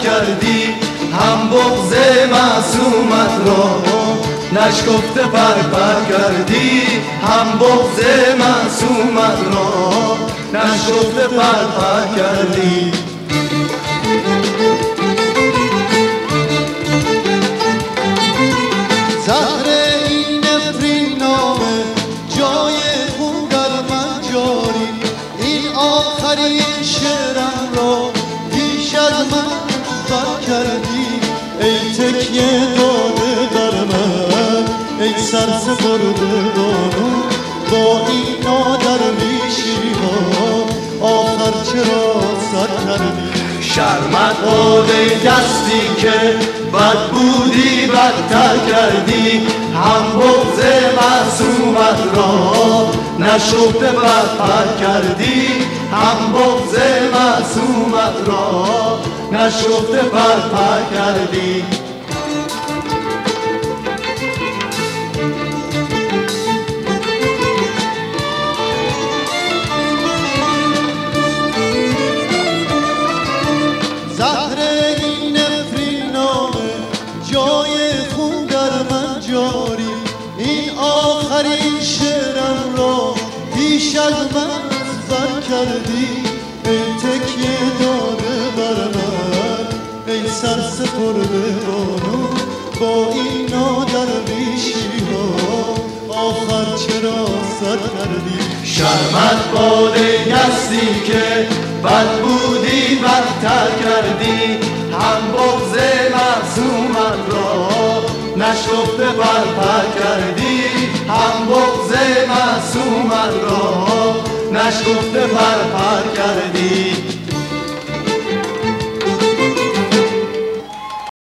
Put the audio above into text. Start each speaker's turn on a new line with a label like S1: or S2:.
S1: کردی، هم بغض معصومت را نشکفته پر کردی، هم بغض معصومت را نشکفته پر کردی.
S2: زهر این نفرین نامه جای خون در من جاری، این آخرین شعرم را پیش از من بر کردی. ای تکیه داده در من، ای سرسپرده بانو، با این نادرویشی ها آخر چرا سر کردی؟
S1: شرمت باده دستی که بد بودی بدتر کردی، هم بغض معصومت را نشکفته پر کردی، هم بغض معصومت را نشکفته پر کردی.
S2: زهر این نفرین نامه جای خون در من جاری، این آخرین شعرم را پیش از من بر کردی. ای تکیه داده بر من، ای سرسپرده بانو، با این نادرویشی ها آخر چرا سر کردی؟
S1: شرمت باده دستی که بد بودی بدتر کردی، هم بغض معصومت را نشکفته پر کردی، هم بغض معصومت را نشکفته پر کردی.